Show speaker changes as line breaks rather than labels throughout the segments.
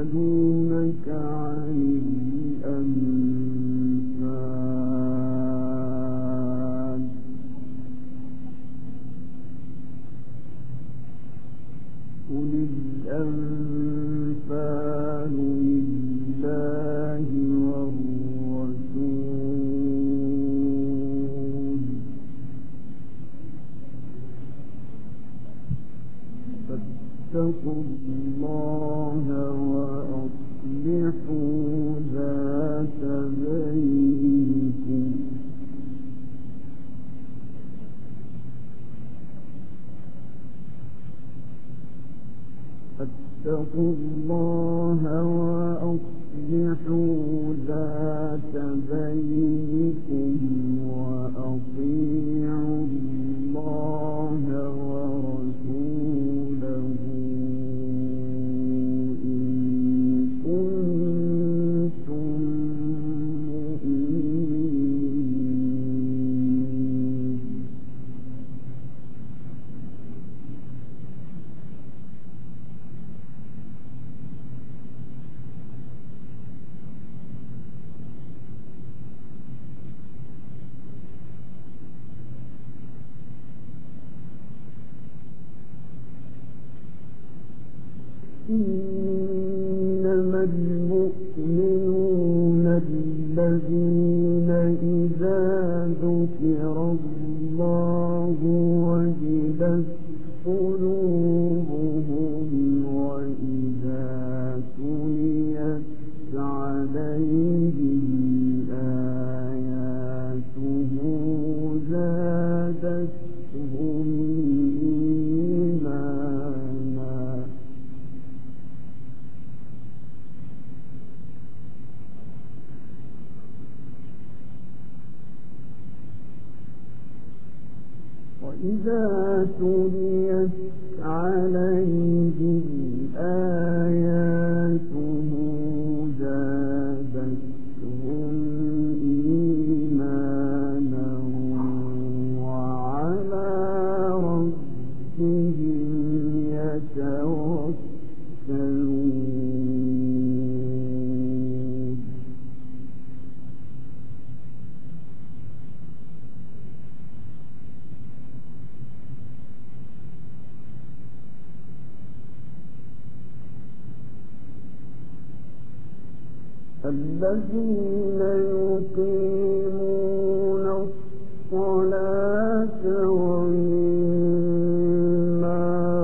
يسألونك عن الأنفال قل الأنفال لله والرسول فاتقوا الله وأصلحوا ذات بينكم فاتقوا الله وأصلحوا ذات بينكم وأطيعوا الله ورسوله إن كنتم مؤمنين إنما المؤمنون الذين إذا ذكر الله وجلت قلوبهم وإذا تليت عليهم آياته زادتهم إيمانا وإذا تليت عليهم آياته زادتهم إيمانا وعلى ربهم يتوكلون الذين يقيمون الصلاة ومما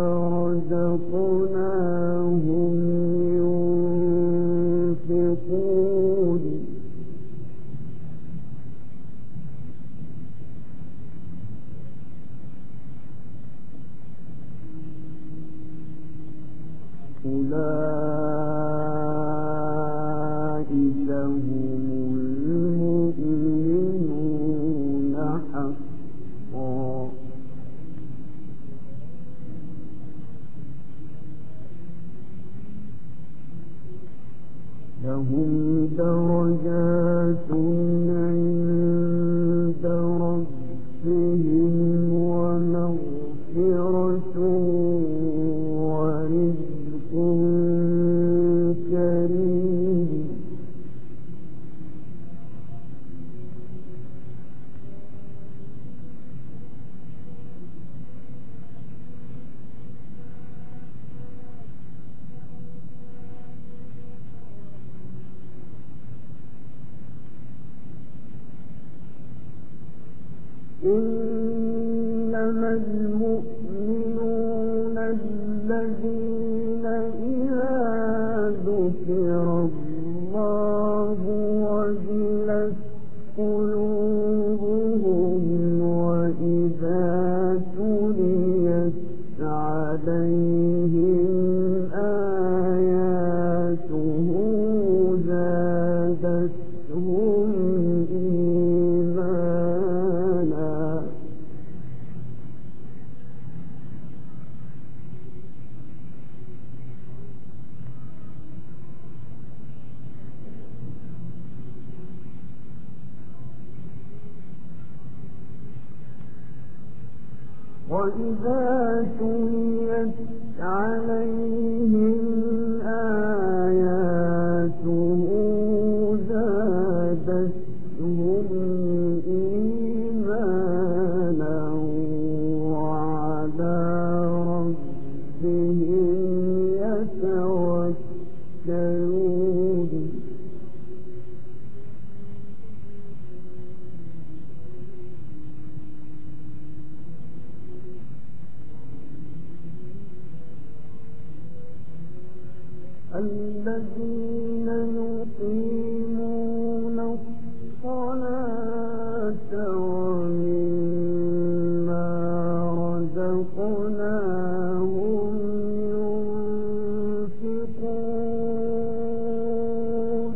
رزقناهم ينفقون أولئك هم المؤمنون حقا لهم درجات عند ربهم ومغفرة ورزق كريم إنما المؤمنون الذين إذا ذكر الله وجلت قلوبهم وإذا تليت عليهم آياته زادتهم إيمانا وإذا تليت عليهم آياته زادتهم إيمانا وعلى ربهم يتوكلون الذين يقيمون الصلاة ومما رزقناهم ينفقون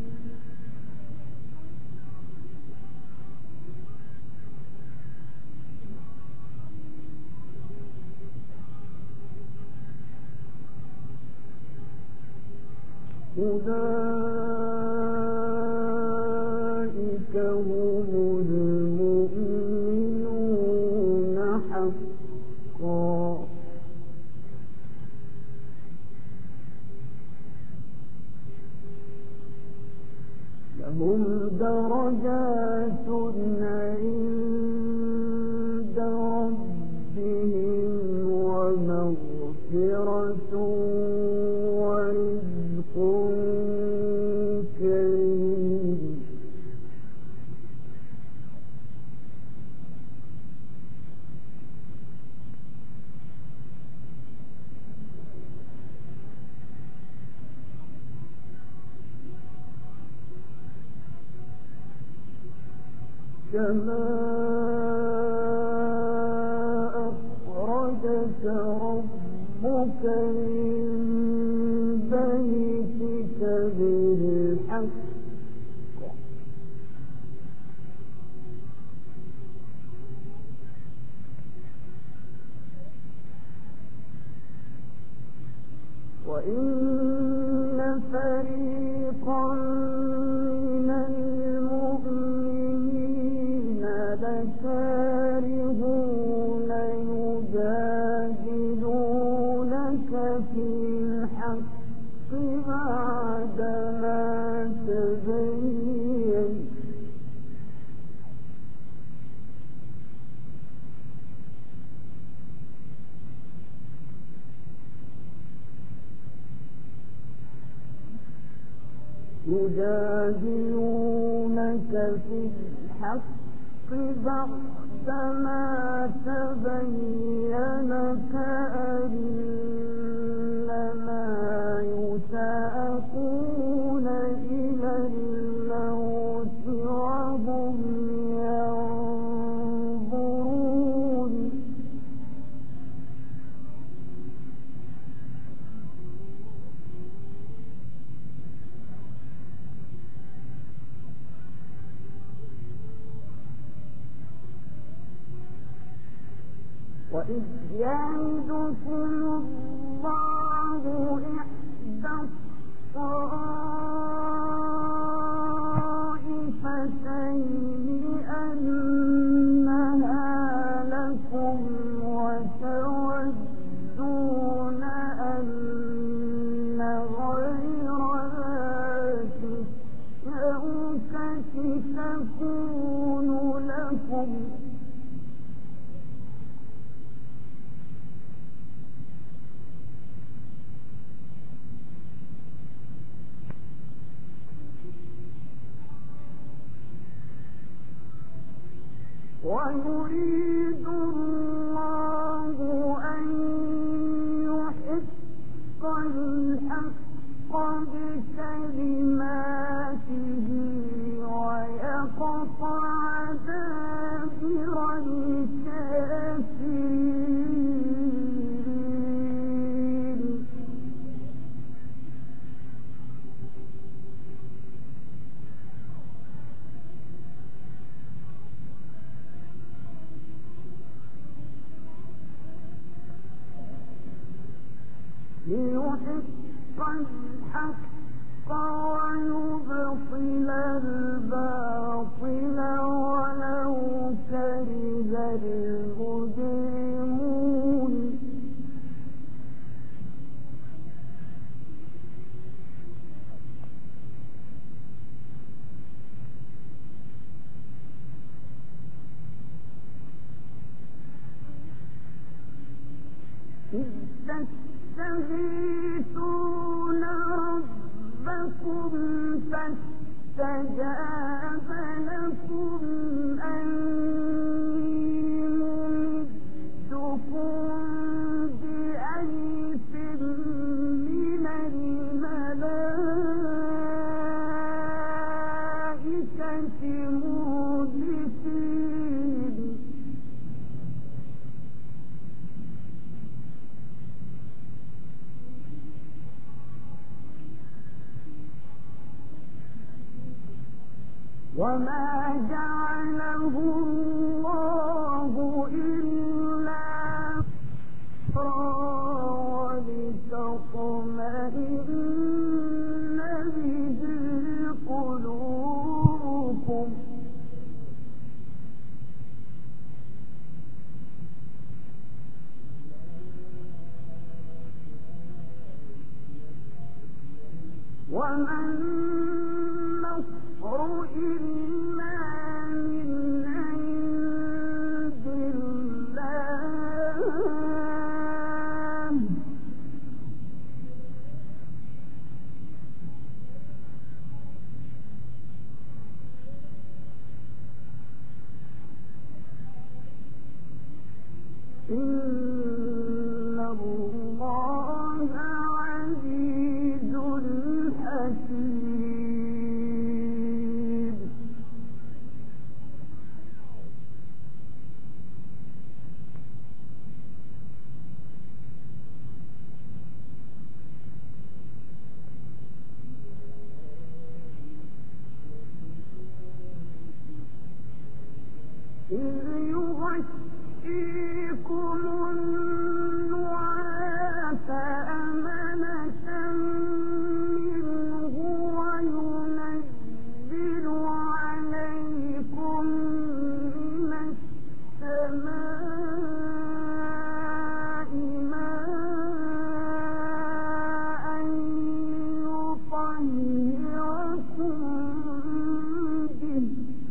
أولئك هم المؤمنون حقا لهم درجات عند ربهم ومغفرة ورزق كريم كما أخرجك ربك من بيتك بالحق وإن فريقا من المؤمنين لكارهون يجادلونك في الحق بعدما تبين يجادلونك في الحق بعدما تبين كأنما يساقون إلى الموت وهم ينظرون وإذ يعدكم الله إحدى الطائفتين أنها لكم وتودون أن غير ذات الشوكة تكون لكم ويريد الله أن يحق الحق بكلماته ويقطع دابر الكافرين ليحق الحق ويبطل الباطل ولو كره المجرمون إذ تستغيثون ربكم فاستجاب لكم أني ممدكم بألف من الملائكة مردفين وما جعله الله إلا ولتطمئن به قلوبكم وما النصر إلا من عند الله إن الله عزيز حكيم إذ يغشيكم النعاس أمنة منه وينزل عليكم من السماء ماء يطهركم به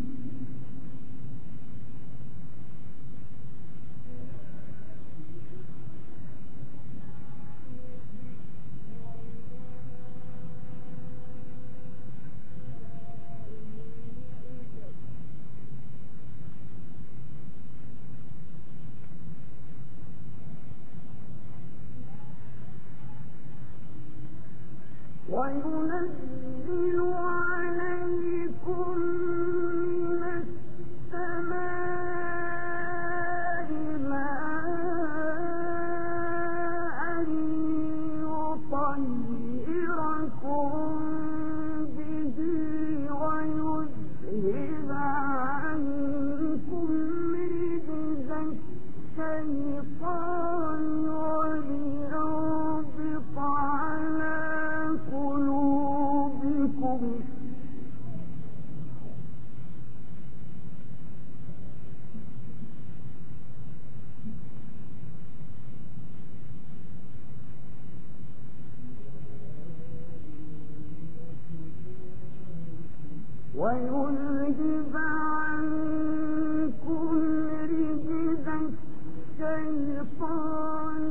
وينزل عليكم من السماء ماء يطهركم به ويذهب عنكم رجز الشيطان وليربط على قلوبكم ويذهب عنكم رجز الشيطان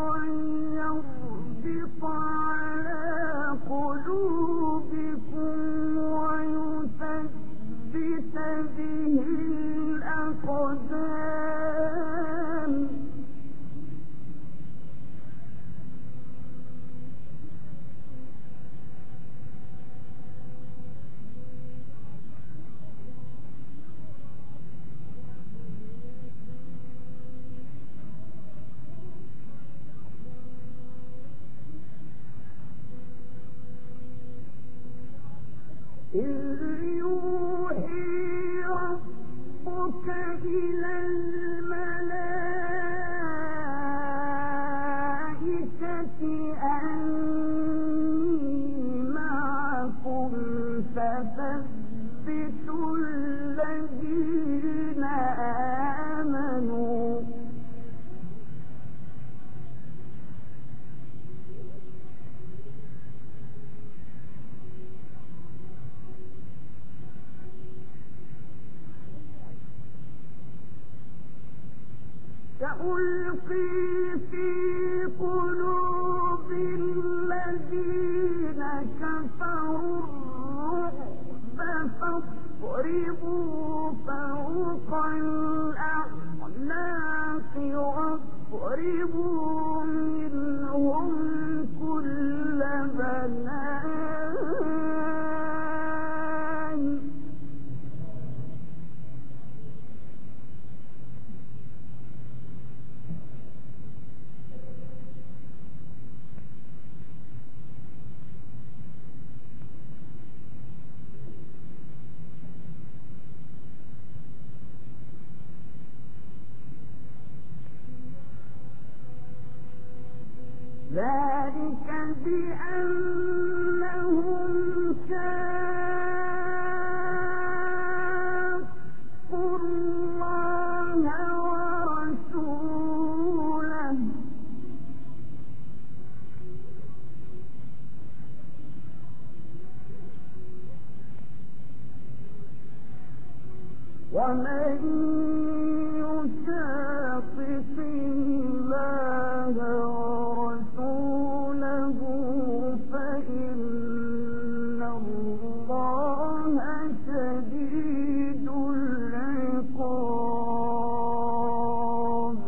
ويربط على قلوبكم ويثبت به الأقدام إذ يوحي ربك إلى الملائكة أني معكم فثبتوا الذين آمنوا سألقي في فاضربوا منهم كل بنان ذلك بأنهم شاقوا الله ورسوله ومن يشاقق الله ورسوله فإن الله شديد العقاب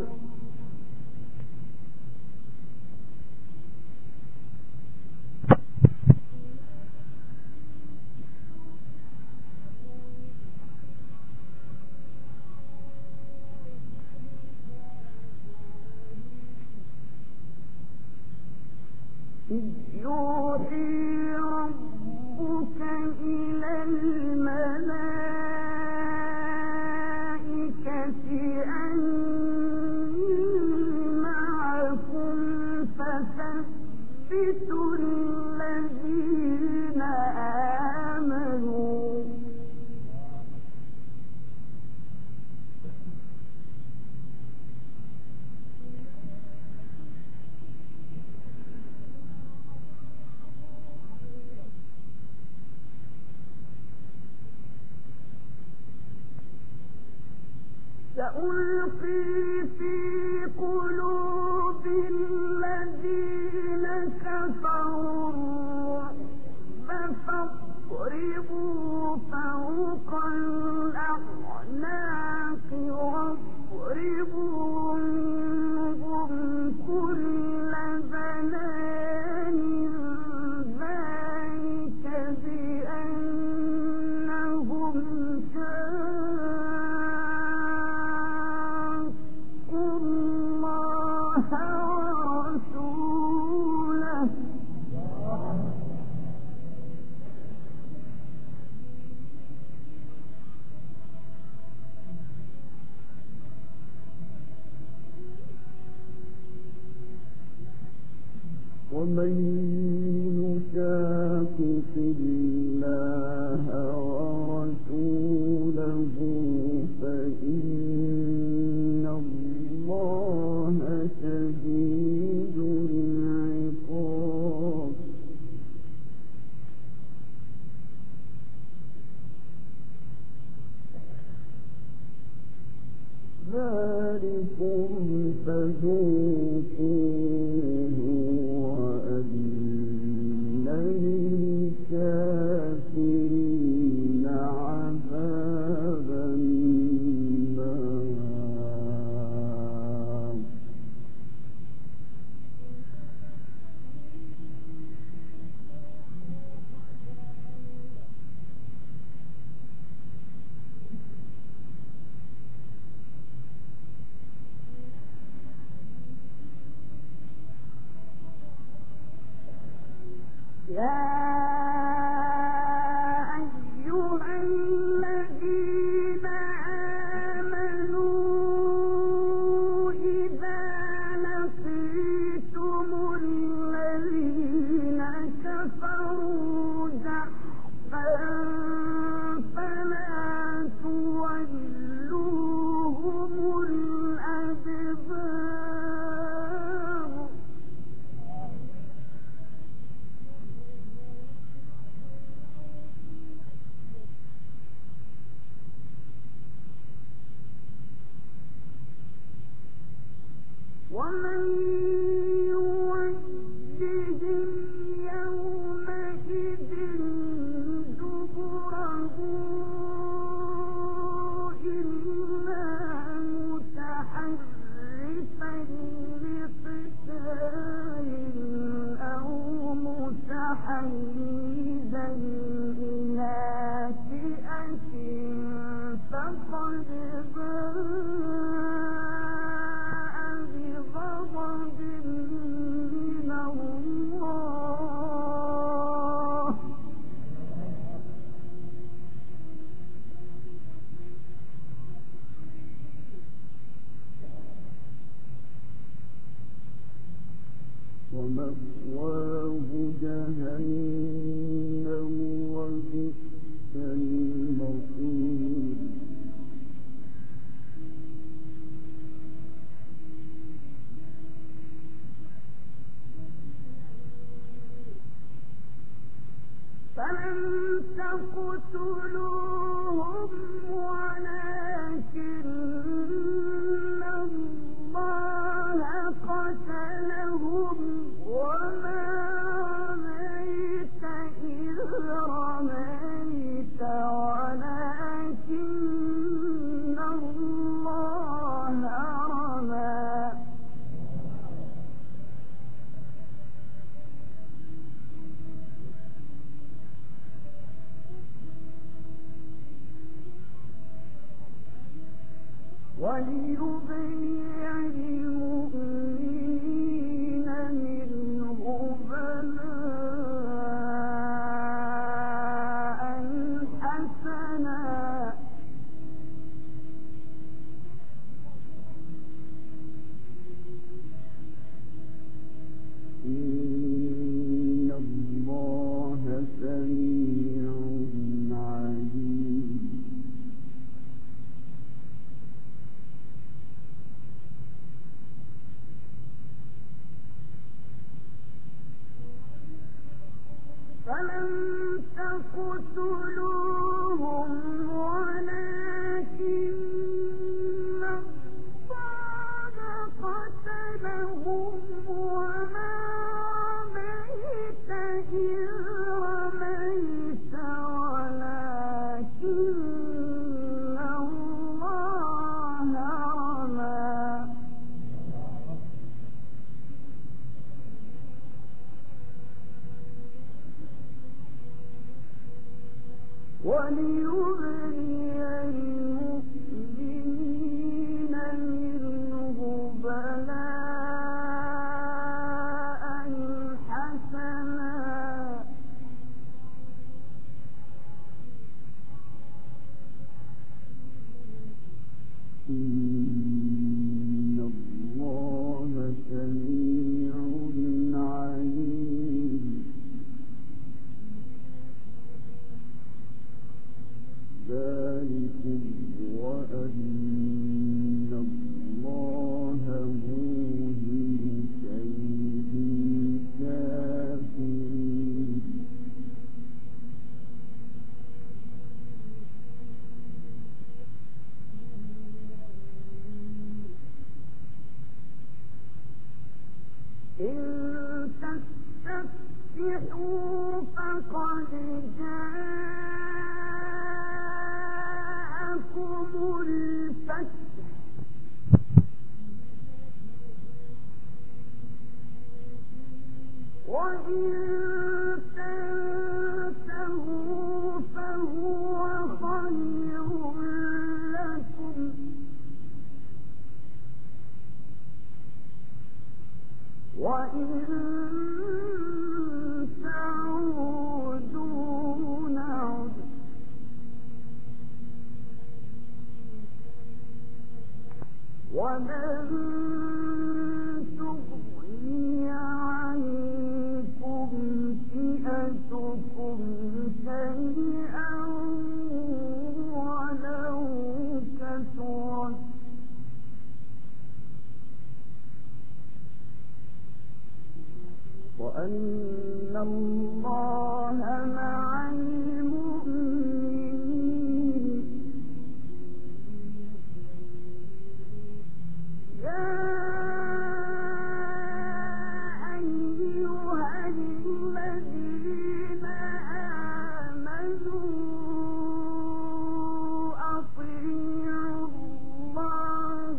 إذ يوحي ربك إلى الملائكة أني معكم فثبتوا الذين آمنوا سألقي في قلوب الذين كفروا الرعب فاضربوا فوق الأعناق واضربوا منهم كل بنان ذلك بأنهم شاقوا الله ورسوله ومن يشاقق الله ورسوله فإن الله شديد العقاب ذلكم فذوقوه وأن للكافرين عذاب النار يا أيها الذين آمنوا إذا لقيتم الذين كفروا زحفا فلا تولوهم الأدبار ومن يوجههم يومئذ دبره إلا متحرفا تقتلوهم ولكن الله قتلهم وما رميت إذ رميت ولكن الله رمى وليبلي المؤمنين منه بلاء حسنا إن الله سميع عليم فلم تقتلوهم ولكن الله قتلهم وما رميت إذ رميت ولكن الله رمى وليبلي المؤمنين منه بلاء حسنا إن الله سميع عليم ذلكم وأن الله موهن كيد الكافرين إن تستفتحوا فقد جاءكم الفتح وإن تنتهوا فهو خير لكم وإن تعودوا نعد ولن تغني عنكم فئتكم شيئا ولو كثرت وأن الله مع المؤمنين يا أيها الذين آمنوا أطيعوا الله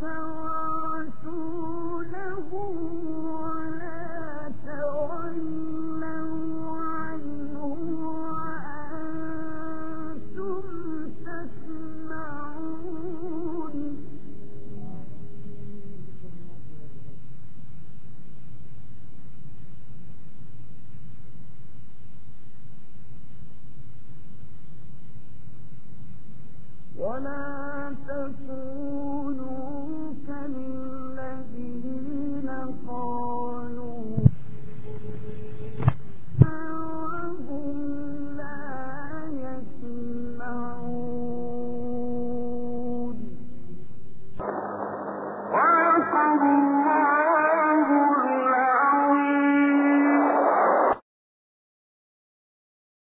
ورسوله ولا تولوا عنه وأنتم تسمعون ولا تكونوا